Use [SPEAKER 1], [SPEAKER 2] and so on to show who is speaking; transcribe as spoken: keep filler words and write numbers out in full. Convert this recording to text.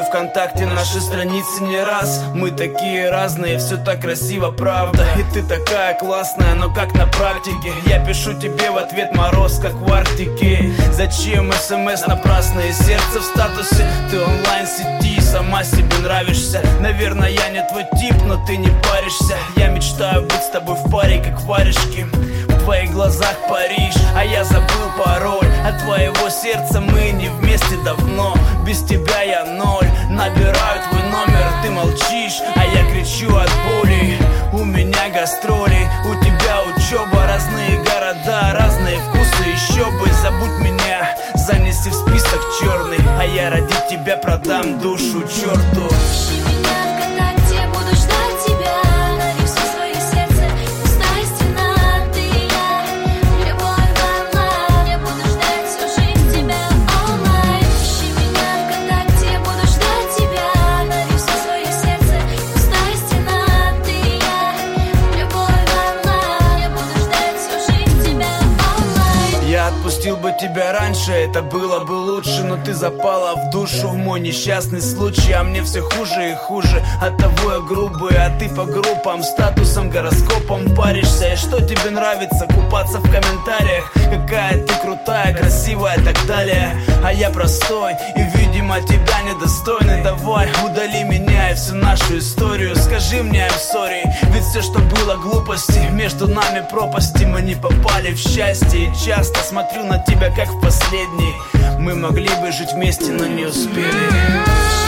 [SPEAKER 1] ВКонтакте наши страницы не раз. Мы такие разные, все так красиво, правда. И ты такая классная, но как на практике. Я пишу тебе в ответ мороз, как в Арктике. Зачем смс напрасные, сердце в статусе. Ты онлайн сети, сама себе нравишься. Наверное, я не твой тип, но ты не паришься. Я мечтаю быть с тобой в паре, как варежки. В твоих глазах Париж, а я забыл пароль от твоего сердца, мы не вместе давно. Без тебя я ноль, набираю твой номер, ты молчишь, а я кричу от боли. У меня гастроли, у тебя учеба, разные города, разные вкусы. Еще бы, забудь меня, занеси в список черный, а я ради тебя продам душу черту. Отпустил бы тебя раньше, это было бы лучше. Но ты запала в душу, мой несчастный случай. А мне все хуже и хуже, оттого я грубый. А ты по группам, статусам, гороскопам паришься. И что тебе нравится? Купаться в комментариях. Какая ты крутая, красивая и так далее. А я простой и, видимо, тебя недостойный. Давай, удали меня и всю нашу историю. Скажи мне I'm sorry, ведь все, что было глупости. Между нами пропасти, мы не попали в счастье. И часто смотрю на тебя, как в последний. Мы могли бы жить вместе, но не успели.